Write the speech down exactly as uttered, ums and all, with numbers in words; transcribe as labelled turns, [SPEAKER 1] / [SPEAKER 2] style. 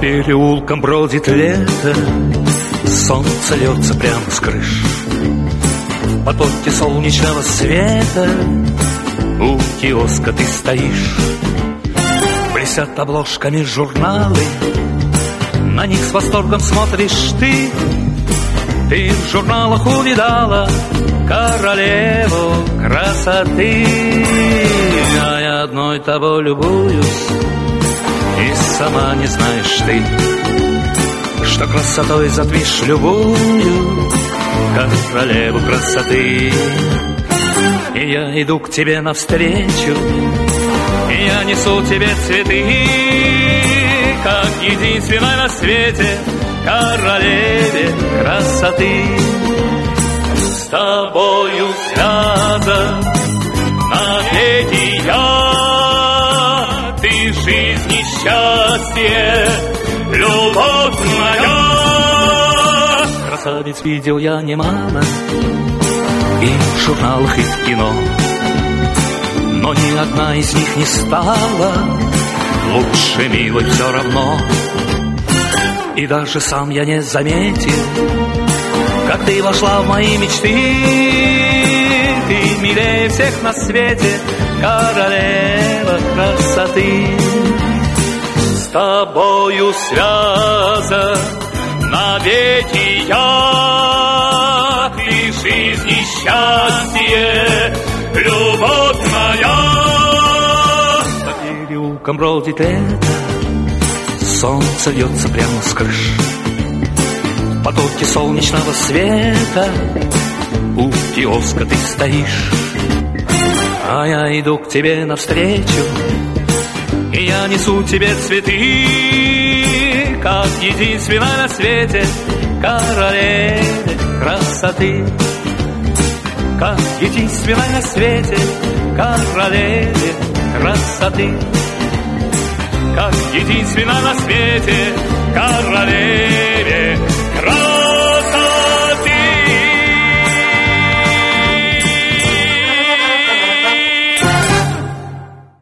[SPEAKER 1] переулкам бродит лето, солнце льется прямо с крыш. В потоке солнечного света у киоска ты стоишь. Блестят обложками журналы, на них с восторгом смотришь ты. Ты в журналах увидала королеву красоты. А я одной тобой любуюсь, и сама не знаешь ты, что красотой затмишь любую королеву красоты. И я иду к тебе навстречу, и я несу тебе цветы, как единственной на свете королеве красоты. С тобою связан навеки я, ты жизнь и счастье, любовь моя. Красавиц видел я немало и в журналах, и в кино, но ни одна из них не стала лучше милой все равно. И даже сам я не заметил, как ты вошла в мои мечты. Ты милее всех на свете, королева красоты. С тобою связан навеки я, ты жизнь и счастье, любовь моя. По переулкам бродит лето, солнце льется прямо с крыш. В потоке солнечного света у киоска ты стоишь. А я иду к тебе навстречу, и я несу тебе цветы, как единственная на свете королеве красоты. Как единственная на свете королеве красоты. Как единственная на свете королеве